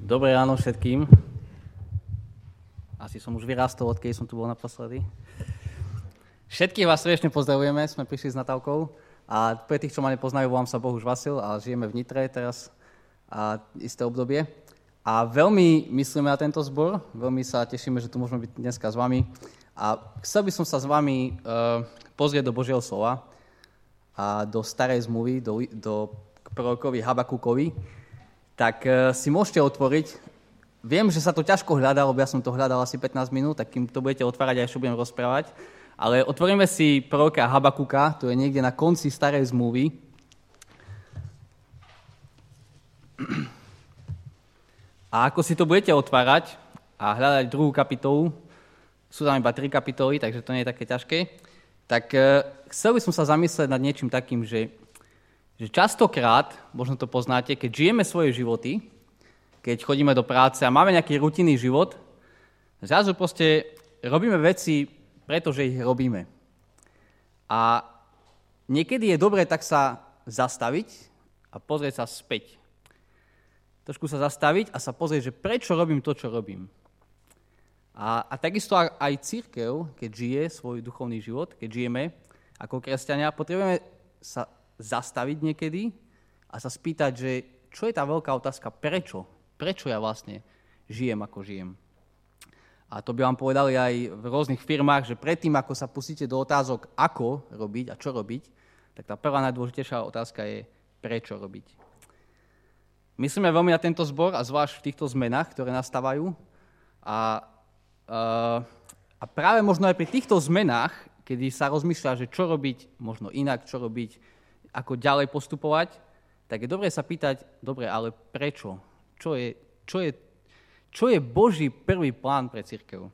Dobré ráno všetkým. Asi som už vyrastol, odkedy som tu bol naposledy. Všetkých vás srdečne pozdravujeme, sme prišli s Natálkou. A pre tých, čo ma nepoznajú, volám sa Bohuž Vasil a žijeme v Nitre teraz isté obdobie. A veľmi myslíme na tento zbor, veľmi sa tešíme, že tu môžeme byť dneska s vami. A chcel by som sa s vami pozrieť do Božieho slova a do starej zmluvy, do prorokovi Habakukovi. Tak si môžete otvoriť. Viem, že sa to ťažko hľadá, lebo ja som to hľadal asi 15 minút, tak kým to budete otvárať, aj čo budem rozprávať. Ale otvoríme si proroka Habakuka, to je niekde na konci starej zmluvy. A ako si to budete otvárať a hľadať druhú kapitolu, sú tam iba 3 kapitoly, takže to nie je také ťažké, tak chcel by som sa zamyslieť nad niečím takým, že častokrát, možno to poznáte, keď žijeme svoje životy, keď chodíme do práce a máme nejaký rutinný život, zrazu proste robíme veci, pretože ich robíme. A niekedy je dobré tak sa zastaviť a pozrieť sa späť. Trošku sa zastaviť a sa pozrieť, že prečo robím to, čo robím. A takisto aj cirkev, keď žije svoj duchovný život, keď žijeme ako kresťania, potrebujeme sa zastaviť niekedy a sa spýtať, že čo je tá veľká otázka, prečo? Prečo ja vlastne žijem, ako žijem? A to by vám povedali aj v rôznych firmách, že predtým, ako sa pustíte do otázok, ako robiť a čo robiť, tak tá prvá najdôležitejšia otázka je, prečo robiť. Myslíme veľmi na tento zbor a zvlášť v týchto zmenách, ktoré nastávajú. A práve možno aj pri týchto zmenách, kedy sa rozmýšľa, že čo robiť možno inak, čo robiť, ako ďalej postupovať, tak je dobré sa pýtať, dobre, ale prečo? Čo je Boží prvý plán pre cirkev?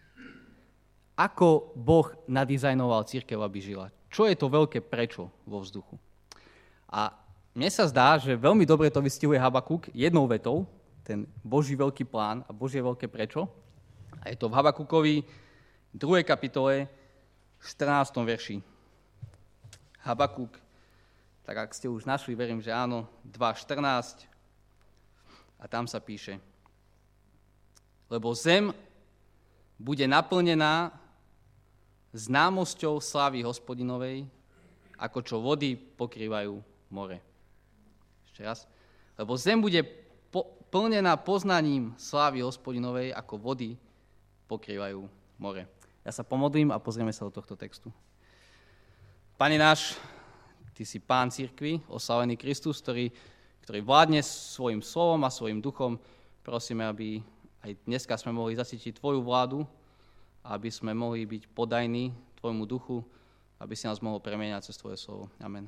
Ako Boh nadizajnoval cirkev, aby žila? Čo je to veľké prečo vo vzduchu? A mne sa zdá, že veľmi dobre to vystihuje Habakuk jednou vetou, ten Boží veľký plán a Božie veľké prečo. A je to v Habakukovi 2. kapitole 14. verši. Habakuk, tak ak ste už našli, verím, že áno, 2.14 a tam sa píše: Lebo zem bude naplnená známosťou slávy Hospodinovej, ako čo vody pokrývajú more. Ešte raz. Lebo zem bude plnená poznaním slávy Hospodinovej, ako vody pokrývajú more. Ja sa pomodlím a pozrieme sa do tohto textu. Pane náš, Ty si Pán cirkvi, oslavený Kristus, ktorý vládne svojim slovom a svojim duchom. Prosíme, aby aj dneska sme mohli zacítiť Tvoju vládu, aby sme mohli byť podajní Tvojmu duchu, aby si nás mohol premieňať cez Tvoje slovo. Amen.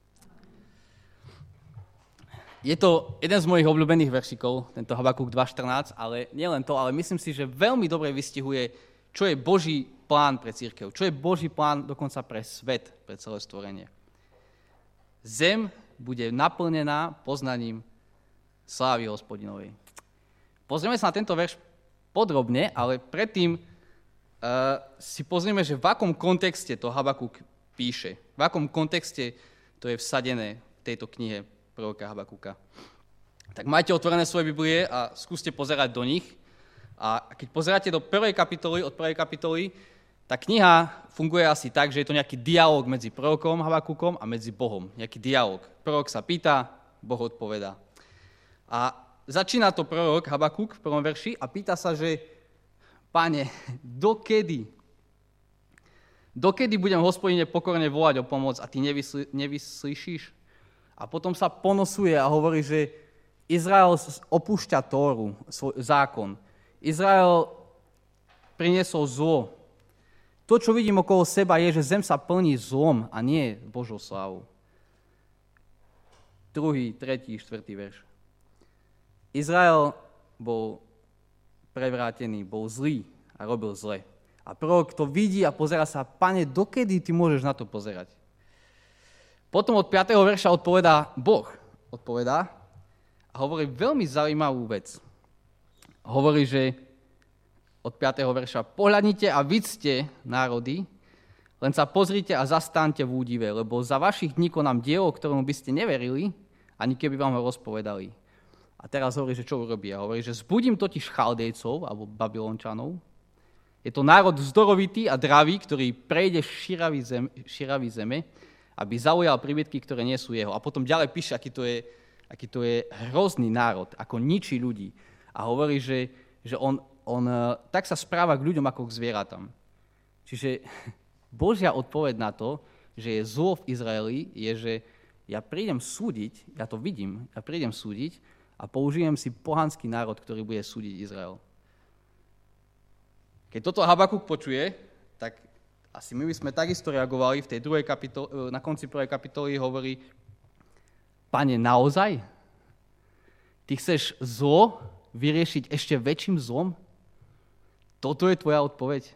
Je to jeden z mojich obľúbených veršikov, tento Habakuk 2.14, ale nielen to, ale myslím si, že veľmi dobre vystihuje, čo je Boží plán pre cirkev, čo je Boží plán dokonca pre svet, pre celé stvorenie. Zem bude naplnená poznaním slávy Hospodinovej. Pozrieme sa na tento verš podrobne, ale predtým si pozrieme, že v akom kontexte to Habakuk píše. V akom kontexte to je vsadené v tejto knihe proroka Habakuka. Tak majte otvorené svoje Biblie a skúste pozerať do nich. A keď pozeráte do prvej kapitoly, od prvej kapitoly, tá kniha funguje asi tak, že je to nejaký dialog medzi prorokom Habakukom a medzi Bohom. Nejaký dialog. Prorok sa pýta, Boh odpovedá. A začína to prorok Habakuk v prvom verši a pýta sa, že Pane, dokedy budem Hospodine pokorne volať o pomoc a ty nevyslyšíš? A potom sa ponosuje a hovorí, že Izrael opúšťa Tóru, svoj zákon. Izrael priniesol zlo. To, čo vidím okolo seba, je, že zem sa plní zlom a nie Božou slávou. 2., 3., 4. verš. Izrael bol prevrátený, bol zlý a robil zle. A prorok to vidí a pozerá sa, Pane, dokedy ty môžeš na to pozerať? Potom od 5. verša odpovedá Boh. Odpovedá a hovorí veľmi zaujímavú vec. Hovorí, že od 5. verša, pohľadnite a vidzte národy, len sa pozrite a zastaňte v údive, lebo za vašich dní konám dielo, ktorému by ste neverili, ani keby vám ho rozpovedali. A A teraz hovorí, že čo urobí? A hovorí, že zbudím totiž Chaldejcov, alebo Babylončanov. Je to národ vzdorovitý a dravý, ktorý prejde šíravý zeme, aby zaujal príbytky, ktoré nie sú jeho. A potom ďalej píše, aký to je hrozný národ, ako ničí ľudí. A hovorí, že on tak sa správa k ľuďom ako k zvieratám. Čiže Božia odpoveď na to, že je zlo v Izraeli, je, že ja prídem súdiť, ja to vidím, ja prídem súdiť a použijem si pohanský národ, ktorý bude súdiť Izrael. Keď toto Habakuk počuje, tak asi my by sme takisto reagovali v tej druhej kapitole, na konci prvej kapitoly hovorí: Pane, naozaj? Ty chceš zlo vyriešiť ešte väčším zlom? Toto je tvoja odpoveď?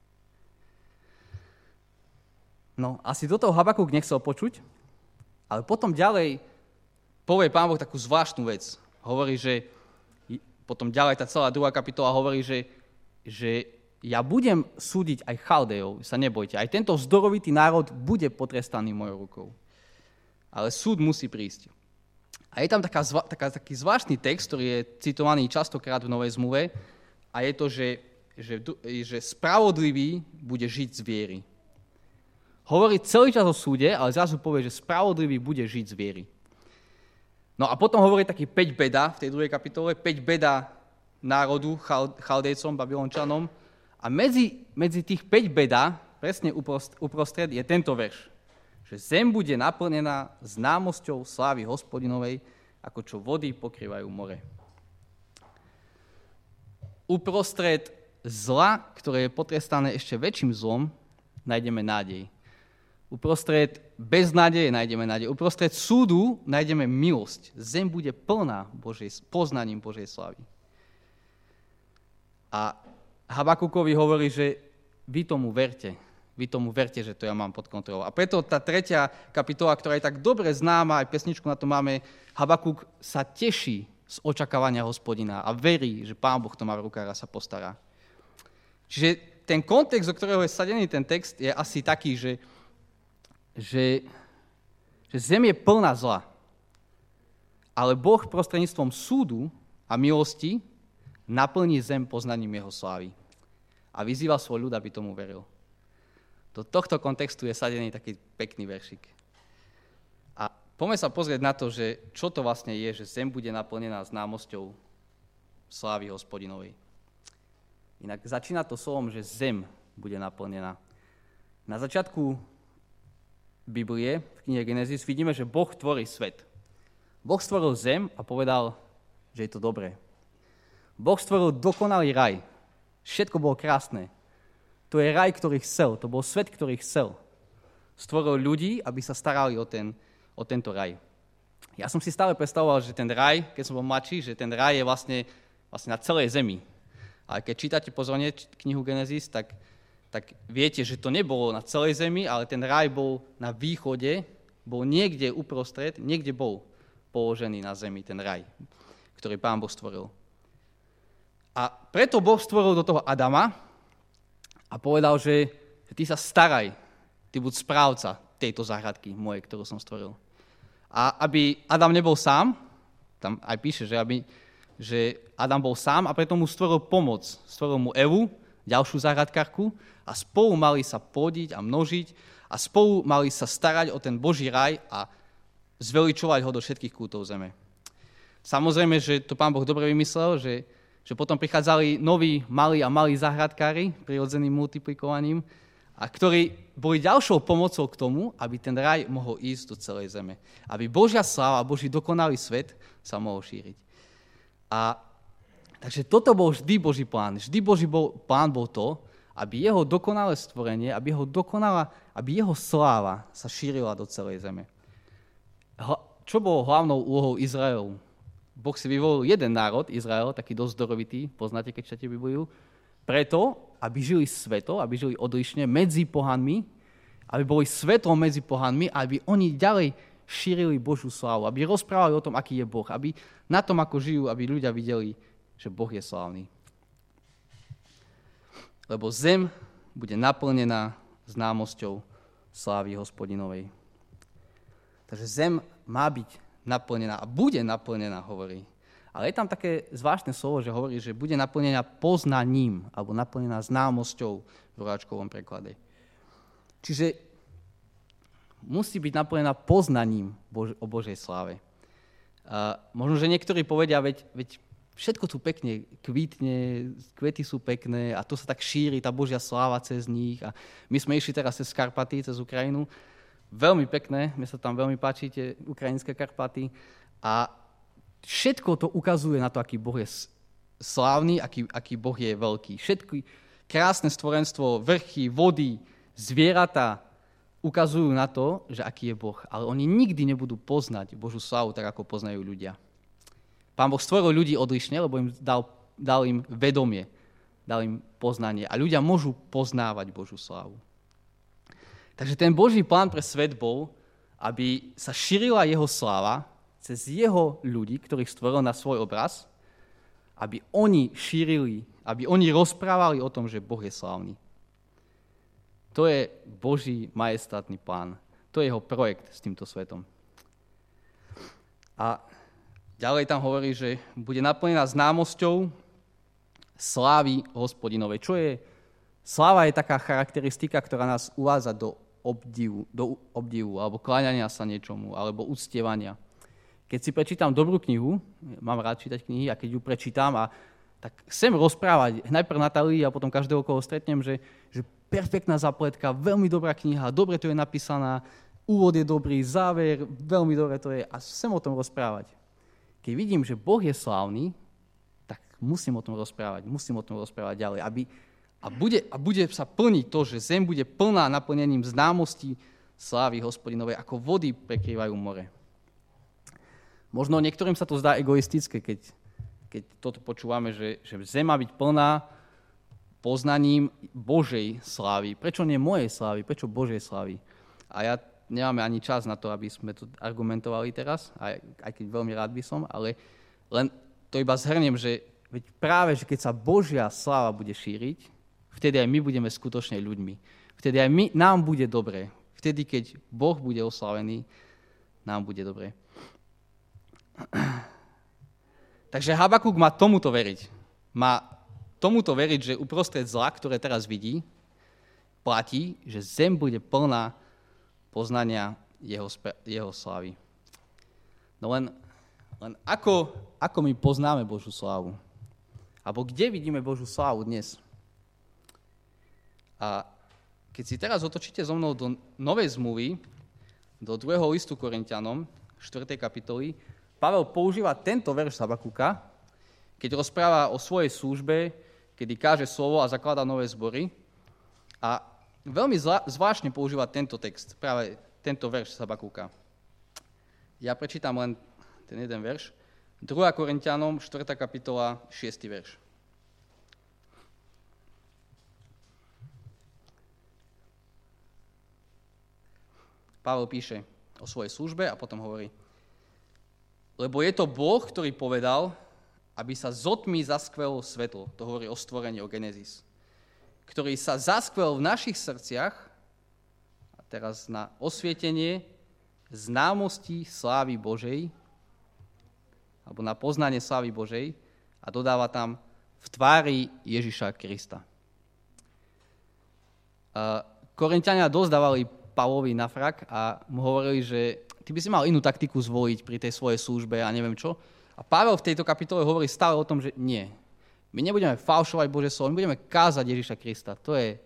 No, asi toto Habakuk nechcel počuť, ale potom ďalej povie Pán Boh takú zvláštnu vec. Hovorí, že potom ďalej tá celá druhá kapitola hovorí, že ja budem súdiť aj Chaldejov, sa nebojte. Aj tento vzdorovitý národ bude potrestaný mojou rukou. Ale súd musí prísť. A je tam taký zvláštny text, ktorý je citovaný častokrát v Novej zmluve, a je to, že spravodlivý bude žiť z viery. Hovorí celý čas o súde, ale zrazu povie, že spravodlivý bude žiť z viery. No a potom hovorí taký 5 beda v tej druhej kapitole, 5 beda národu, Chaldejcom, Babylončanom. A medzi tých 5 beda, presne uprostred, je tento verš. Že zem bude naplnená známosťou slávy Hospodinovej, ako čo vody pokrývajú more. Uprostred zla, ktoré je potrestané ešte väčším zlom, nájdeme nádej. Uprostred beznádeje nájdeme nádej. Uprostred súdu nájdeme milosť. Zem bude plná poznaním Božej slávy. A Habakukovi hovorí, že vy tomu verte. Vy tomu verte, že to ja mám pod kontrolou. A preto tá tretia kapitola, ktorá je tak dobre známa, aj pesničku na to máme, Habakuk sa teší z očakávania Hospodina a verí, že Pán Boh to má v rukách a sa postará. Čiže ten kontext, do ktorého je sadený ten text, je asi taký, že zem je plná zla. Ale Boh prostredníctvom súdu a milosti naplní zem poznaním jeho slávy. A vyzýva svoj ľud, aby tomu veril. Do tohto kontextu je sadený taký pekný veršik. A poďme sa pozrieť na to, že čo to vlastne je, že zem bude naplnená známosťou slávy Hospodinovej. Inak začína to slovom, že zem bude naplnená. Na začiatku Biblie, v knihe Genesis, vidíme, že Boh tvorí svet. Boh stvoril zem a povedal, že je to dobré. Boh stvoril dokonalý raj. Všetko bolo krásne. To je raj, ktorý chcel. To bol svet, ktorý chcel. Stvoril ľudí, aby sa starali o tento raj. Ja som si stále predstavoval, že ten raj, keď som bol mladší, že ten raj je vlastne na celej zemi. Ale keď čítate pozorne knihu Genesis, tak viete, že to nebolo na celej zemi, ale ten raj bol na východe, bol niekde uprostred, niekde bol položený na zemi ten raj, ktorý Pán Boh stvoril. A preto Boh stvoril do toho Adama a povedal, že ty sa staraj, ty buď správca tejto záhradky mojej, ktorú som stvoril. A aby Adam nebol sám, tam aj píše, že Adam bol sám a preto mu stvoril pomoc. Stvoril mu Evu, ďalšiu záhradkárku, a spolu mali sa plodiť a množiť a spolu mali sa starať o ten Boží raj a zveličovať ho do všetkých kútov zeme. Samozrejme, že to Pán Boh dobre vymyslel, že potom prichádzali noví malí záhradkári prirodzeným multiplikovaním, a ktorí boli ďalšou pomocou k tomu, aby ten raj mohol ísť do celej zeme. Aby Božia sláva, Boží dokonalý svet sa mohol šíriť. Takže toto bol vždy Boží plán. Vždy Boží plán bol to, aby jeho dokonalé stvorenie, aby jeho sláva sa šírila do celej zeme. Čo bolo hlavnou úlohou Izraelu? Boh si vyvolil jeden národ, Izrael, taký dosť zdorovitý, poznáte, keď čítate Bibliu, preto, aby žili sveto, aby žili odlišne medzi pohanmi, aby boli svetlom medzi pohanmi, aby oni ďalej šírili Božiu slávu, aby rozprávali o tom, aký je Boh, aby na tom, ako žijú, aby ľudia videli, že Boh je slávny. Lebo zem bude naplnená známosťou slávy Hospodinovej. Takže zem má byť naplnená a bude naplnená, hovorí. Ale je tam také zvláštne slovo, že hovorí, že bude naplnená poznaním alebo naplnená známosťou v roháčkovom preklade. Čiže musí byť naplnená poznaním o Božej sláve. Možno, že niektorí povedia, veď všetko tu pekne kvítne, kvety sú pekné a to sa tak šíri, tá Božia sláva cez nich. A my sme išli teraz cez Karpaty, cez Ukrajinu. Veľmi pekné, mne sa tam veľmi páči tie ukrajinské Karpaty. A všetko to ukazuje na to, aký Boh je slávny, aký Boh je veľký. Všetky krásne stvorenstvo, vrchy, vody, zvieratá ukazujú na to, že aký je Boh. Ale oni nikdy nebudú poznať Božiu slávu tak, ako poznajú ľudia. Pán Boh stvoril ľudí odlišne, lebo im dal im vedomie, dal im poznanie. A ľudia môžu poznávať Božiu slávu. Takže ten Boží plán pre svet bol, aby sa šírila jeho sláva cez jeho ľudí, ktorých stvoril na svoj obraz, aby oni šírili, aby oni rozprávali o tom, že Boh je slávny. To je Boží majestátny plán. To je jeho projekt s týmto svetom. A ďalej tam hovorí, že bude naplnená známosťou slávy Hospodinovej. Sláva je taká charakteristika, ktorá nás uvádza do obdivu alebo kláňania sa niečomu, alebo uctievania. Keď si prečítam dobrú knihu, mám rád čítať knihy, a keď ju prečítam tak chcem rozprávať najprv Natálii a potom každého, koho stretnem, že perfektná zapletka, veľmi dobrá kniha, dobre to je napísaná, úvod je dobrý, záver, veľmi dobre to je a chcem o tom rozprávať. Keď vidím, že Boh je slávny, tak musím o tom rozprávať ďalej. A bude sa plniť to, že zem bude plná naplnením známostí slávy Hospodinovej, ako vody prekrývajú more. Možno niektorým sa to zdá egoistické, keď toto počúvame, že zem má byť plná poznaním Božej slávy. Prečo nie mojej slávy? Prečo Božej slávy? A nemáme ani čas na to, aby sme tu argumentovali teraz, aj keď veľmi rád by som, ale len to iba zhrniem, že práve, že keď sa Božia sláva bude šíriť, vtedy aj my budeme skutočne ľuďmi. Vtedy aj nám bude dobre. Vtedy, keď Boh bude oslavený, nám bude dobre. Takže Habakúk má tomuto veriť. Má tomuto veriť, že uprostred zla, ktoré teraz vidí, platí, že zem bude plná poznania jeho slávy. No len ako my poznáme Božiu slávu? Alebo kde vidíme Božiu slávu dnes? A keď si teraz otočíte so mnou do Novej zmluvy, do 2. listu Korinťanom, 4. kapitoly, Pavel používa tento verš Habakúka, keď rozpráva o svojej službe, kedy káže slovo a zakladá nové zbory. A veľmi zvláštne používa tento text, práve tento verš Habakúka. Ja prečítam len ten jeden verš. 2. Korinťanom, 4. kapitola, 6. verš. Pavel píše o svojej službe a potom hovorí: lebo je to Boh, ktorý povedal, aby sa z tmy zaskvelo svetlo. To hovorí o stvorení, o Genesis. Ktorý sa zaskvel v našich srdciach, a teraz na osvietenie známosti slávy Božej, alebo na poznanie slávy Božej, a dodáva tam v tvári Ježiša Krista. Korinťania dosť dávali Pavlovi na frak a mu hovorili, že ty by si mal inú taktiku zvoliť pri tej svojej službe a neviem čo. A Pavel v tejto kapitole hovorí stále o tom, že nie. My nebudeme falšovať Božie slovo, my budeme kázať Ježiša Krista.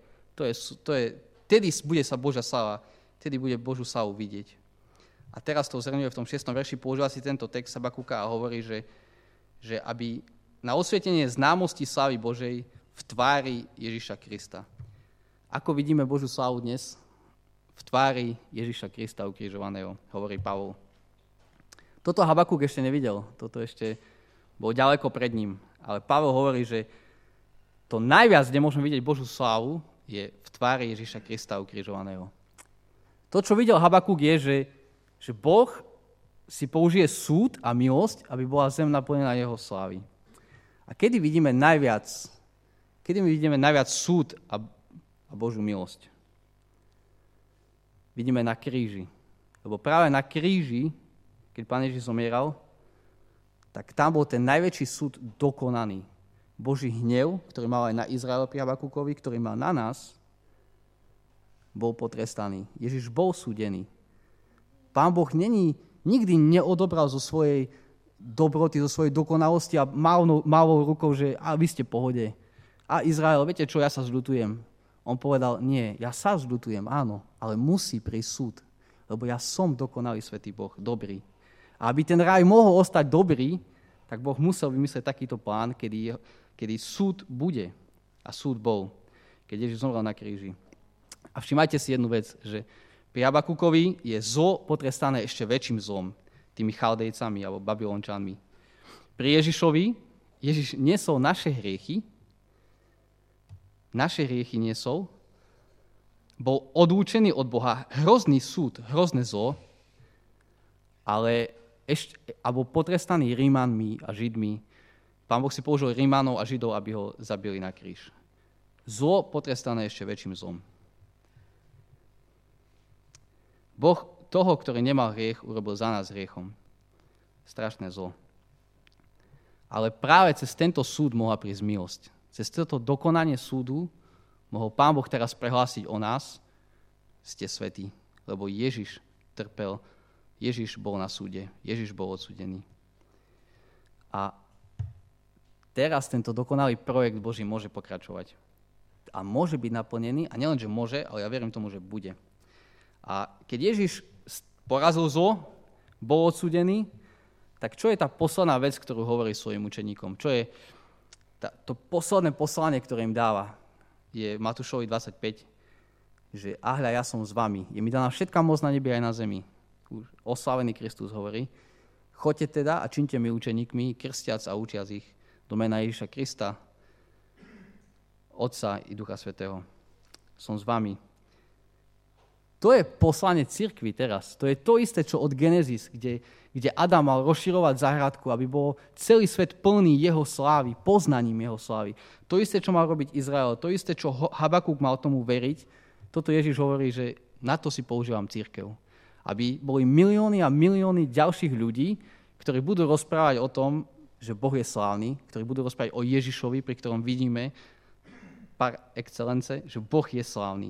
Tedy bude sa Božia sláva, tedy bude Božiu slávu vidieť. A teraz to zhrňuje v tom 6. verši, používa si tento text Habakúka a hovorí, že aby na osvietenie známosti slávy Božej v tvári Ježiša Krista. Ako vidíme Božiu slávu dnes? V tvári Ježiša Krista ukrižovaného, hovorí Pavol. Toto Habakúk ešte nevidel, toto ešte bol ďaleko pred ním. Ale Pavol hovorí, že to najviac, kde môžeme vidieť Božiu slávu, je v tvári Ježiša Krista ukrižovaného. To, čo videl Habakúk, je, že Boh si použije súd a milosť, aby bola zem naplnená jeho slávy. A kedy vidíme najviac súd a Božiu milosť? Vidíme na kríži. Lebo práve na kríži, keď Pán Ježiš zomieral, tak tam bol ten najväčší súd dokonaný. Boží hnev, ktorý mal aj na Izrael pri Habakúkovi, ktorý mal na nás, bol potrestaný. Ježiš bol súdený. Pán Boh nikdy neodobral zo svojej dobroty, zo svojej dokonalosti a mávol rukou, že vy ste v pohode. A Izrael, viete čo, ja sa zľutujem. On povedal, nie, ja sa zľutujem, áno, ale musí prísť súd, lebo ja som dokonalý svätý Boh, dobrý. A aby ten raj mohol ostať dobrý, tak Boh musel vymyslieť takýto plán, kedy súd bude. A súd bol, keď Ježiš zomrel na kríži. A všimajte si jednu vec, že pri Habakúkovi je zlo potrestané ešte väčším zlom, tými Chaldejcami alebo Babylončanmi. Pri Ježišovi, Ježiš niesol naše hriechy niesol, bol odlúčený od Boha, hrozný súd, hrozné zlo, ale bol potrestaný Rímanmi a Židmi. Pán Boh si použil Rímanov a Židov, aby ho zabili na kríž. Zlo potrestané ešte väčším zlom. Boh toho, ktorý nemal hriech, urobil za nás hriechom. Strašné zlo. Ale práve cez tento súd mohla prísť milosť. Cez toto dokonanie súdu mohol Pán Boh teraz prehlásiť o nás, ste svätí, lebo Ježiš trpel, Ježiš bol na súde, Ježiš bol odsúdený. A teraz tento dokonalý projekt Boží môže pokračovať. A môže byť naplnený, a nielen, že môže, ale ja verím tomu, že bude. A keď Ježiš porazil zlo, bol odsúdený, tak čo je tá posledná vec, ktorú hovorí svojim učeníkom? Čo je to posledné poslanie, ktoré im dáva? Je v Matúšovi 25, že ahľa, ja som s vami. Je mi daná všetká moc na nebi aj na zemi. Už oslávený Kristus hovorí. Choďte teda a čiňte mi učeníkmi, krstiac a učiac ich do mena Ježiša Krista, Otca i Ducha Svätého. Som s vami. To je poslanie cirkvi teraz. To je to isté, čo od Genesis, kde Adam mal rozširovať záhradku, aby bol celý svet plný jeho slávy, poznaním jeho slávy. To isté, čo mal robiť Izrael, to isté, čo Habakúk mal tomu veriť, toto Ježiš hovorí, že na to si používam cirkev. Aby boli milióny a milióny ďalších ľudí, ktorí budú rozprávať o tom, že Boh je slávny, ktorí budú rozprávať o Ježišovi, pri ktorom vidíme par excellence, že Boh je slávny.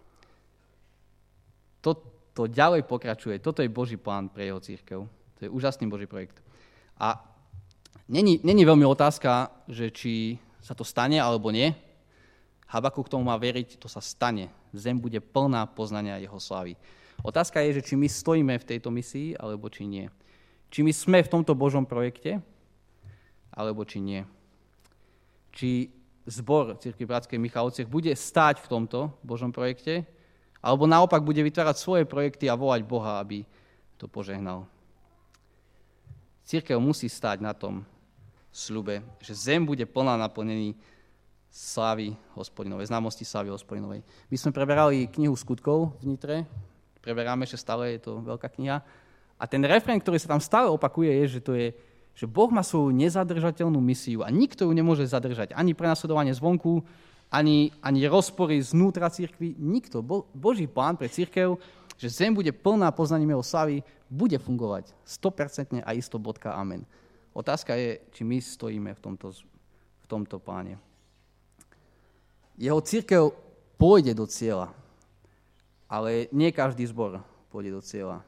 To ďalej pokračuje. Toto je Boží plán pre jeho cirkev. To je úžasný Boží projekt. A není veľmi otázka, že či sa to stane alebo nie. Habakúk k tomu má veriť, to sa stane. Zem bude plná poznania jeho slávy. Otázka je, že či my stojíme v tejto misii, alebo či nie. Či my sme v tomto Božom projekte, alebo či nie. Či zbor Cirkvi Bratskej Michalovciach bude stáť v tomto Božom projekte, alebo naopak bude vytvárať svoje projekty a volať Boha, aby to požehnal. Cirkev musí stáť na tom sľube, že zem bude plná naplnení slávy Hospodinovej, známosti slávy Hospodinovej. My sme preberali knihu Skutkov v Nitre, preberáme, že stále je to veľká kniha. A ten refrén, ktorý sa tam stále opakuje, je, že Boh má svoju nezadržateľnú misiu a nikto ju nemôže zadržať. Ani prenasledovanie zvonku, ani rozpory znútra cirkvi, nikto. Boží plán pre cirkev, že zem bude plná poznaním jeho slávy, bude fungovať 100% a isto bodka amen. Otázka je, či my stojíme v tomto pláne. Jeho cirkev pôjde do cieľa, ale nie každý zbor pôjde do cieľa.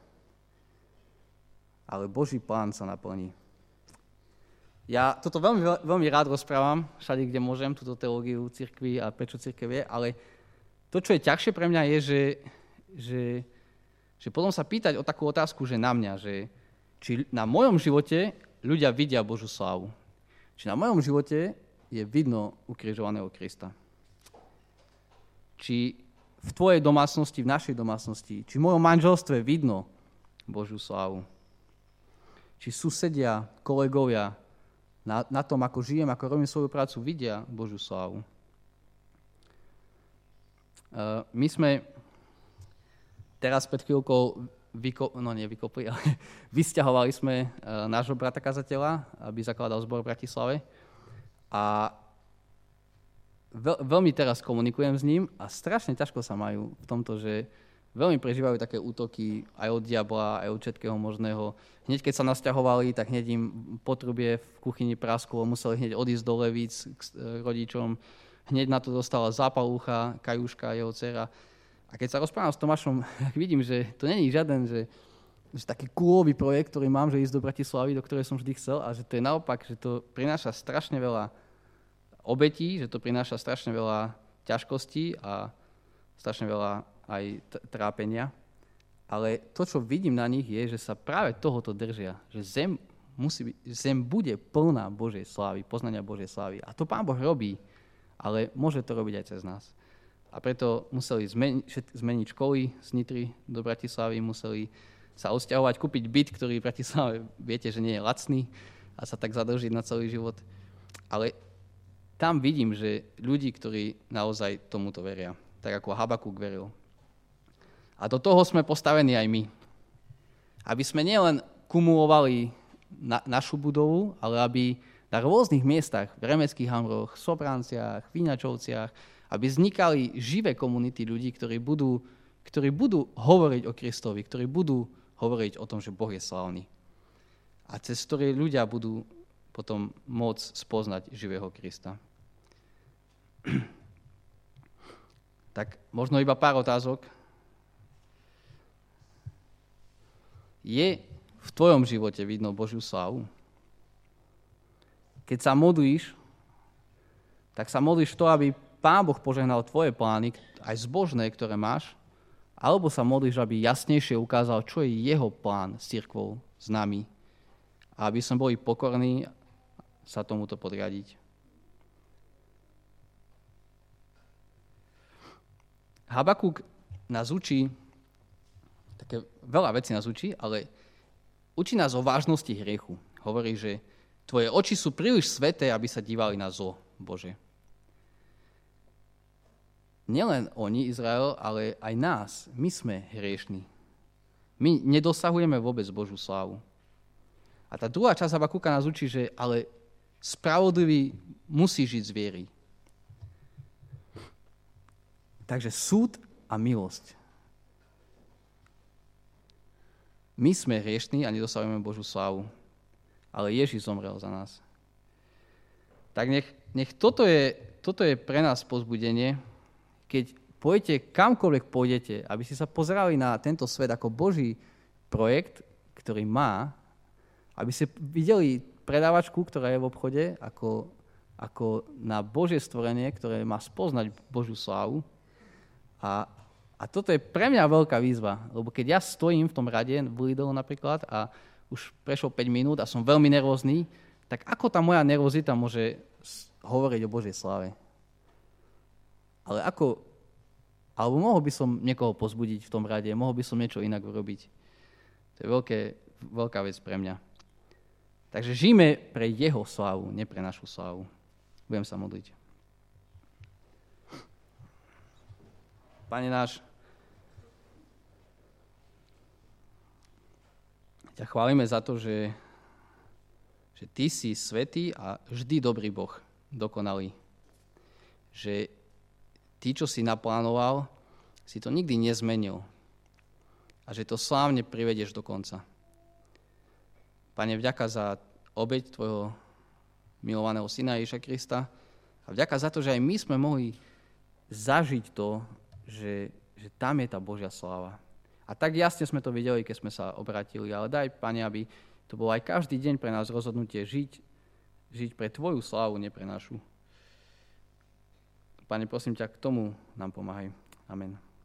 Ale Boží plán sa naplní. Ja toto veľmi, veľmi rád rozprávam, všade, kde môžem, túto teológiu cirkvi a prečo cirkev je, ale to, čo je ťažšie pre mňa, je, že potom sa pýtať o takú otázku, že na mňa, že či na mojom živote ľudia vidia Božú slávu. Či na mojom živote je vidno ukrižovaného Krista. Či v tvojej domácnosti, v našej domácnosti, či v mojom manželstve vidno Božiu slávu. Či susedia, kolegovia na tom, ako žijem, ako robím svoju prácu, vidia Božiu slávu. My sme teraz pred chvíľkou vysťahovali sme nášho brata kazateľa, aby zakladal zbor v Bratislave. A veľmi teraz komunikujem s ním a strašne ťažko sa majú v tomto, že veľmi prežívajú také útoky aj od diabla, aj od všetkého možného. Hneď keď sa nasťahovali, tak hneď im potrubie v kuchyni prasklo, museli hneď odísť do Levíc k rodičom. Hneď na to dostala zápal ucha Kajuška, jeho dcera. A keď sa rozprávam s Tomášom, tak vidím, že to není žiaden, že taký kúlový projekt, ktorý mám, že ísť do Bratislavy, do ktorej som vždy chcel, a že to je naopak, že to prináša strašne veľa obetí, že to prináša strašne veľa ťažkostí a strašne veľa aj trápenia. Ale to, čo vidím na nich, je, že sa práve tohoto držia. Že zem bude plná Božej slávy, poznania Božej slávy. A to Pán Boh robí, ale môže to robiť aj cez nás. A preto museli zmeniť školy z Nitry do Bratislavy, museli sa odsťahovať, kúpiť byt, ktorý v Bratislave viete, že nie je lacný a sa tak zadlžiť na celý život. Ale tam vidím, že ľudí, ktorí naozaj tomuto veria, tak ako Habakúk veril. A do toho sme postavení aj my. Aby sme nielen kumulovali našu budovu, ale aby na rôznych miestach, v Remeckých Hamroch, Sobranciach, Víňačovciach, aby vznikali živé komunity ľudí, ktorí budú hovoriť o Kristovi, ktorí budú hovoriť o tom, že Boh je slávny. A cez ktoré ľudia budú potom môcť spoznať živého Krista. Tak možno iba pár otázok. Je v tvojom živote vidno Božiu slávu? Keď sa modlíš, tak sa modlíš to, aby Pán Boh požehnal tvoje plány, aj zbožné, ktoré máš, alebo sa modlíš, aby jasnejšie ukázal, čo je jeho plán s cirkvou, s nami. A aby sme boli pokorní sa tomuto podriadiť. Habakúk nás učí, také veľa vecí nás učí, ale učí nás o vážnosti hriechu. Hovorí, že tvoje oči sú príliš sväté, aby sa dívali na zlo Bože. Nielen oni, Izrael, ale aj nás. My sme hriešni. My nedosahujeme vôbec Božiu slávu. A tá druhá časť Habakúka nás učí, že ale spravodlivý musí žiť z viery. Takže súd a milosť. My sme hriešni a nedosahujeme Božiu slávu. Ale Ježiš zomrel za nás. Tak nech toto je pre nás povzbudenie, keď pôjdete, kamkoľvek pôjdete, aby ste sa pozerali na tento svet ako Boží projekt, ktorý má, aby ste videli predávačku, ktorá je v obchode, ako na Božie stvorenie, ktoré má spoznať Božiu slávu. A toto je pre mňa veľká výzva, lebo keď ja stojím v tom rade v Lidl napríklad a už prešlo 5 minút a som veľmi nervózny, tak ako tá moja nervozita môže hovoriť o Božej sláve? Alebo mohol by som niekoho pozbudiť v tom rade, mohol by som niečo inak urobiť. To je veľká vec pre mňa. Takže žijeme pre jeho slávu, nie pre našu slávu. Budem sa modliť. Pane náš, ťa chválime za to, že ty si svätý a vždy dobrý Boh, dokonalý. Že ty, čo si naplánoval, si to nikdy nezmenil. A že to slávne privedieš do konca. Pane, vďaka za obeť tvojho milovaného syna Ježiša Krista a vďaka za to, že aj my sme mohli zažiť to, že tam je tá Božia sláva. A tak jasne sme to videli, keď sme sa obratili, ale daj, Pane, aby to bolo aj každý deň pre nás rozhodnutie žiť pre tvoju slávu, nie pre našu. Pane, prosím ťa, k tomu nám pomáhaj. Amen.